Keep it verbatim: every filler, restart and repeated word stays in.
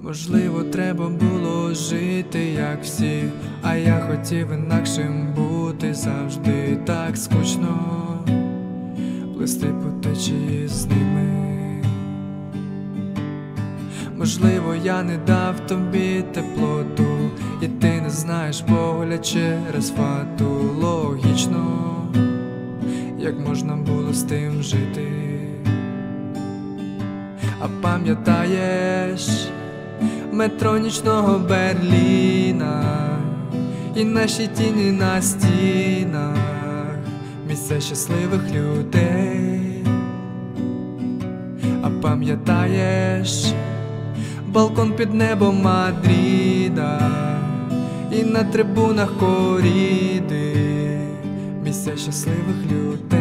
Можливо, треба було жити, як всі, а я хотів інакшим бути. Завжди так скучно плисти по течії з ними. Можливо, я не дав тобі теплоту, і ти не знаєш погляд через фату. Логічно, як можна було з тим жити. А пам'ятаєш метро нічного Берліна і наші тіні на стінах, місця щасливих людей. А пам'ятаєш балкон під небом Мадріда і на трибунах коріди, місця щасливих людей.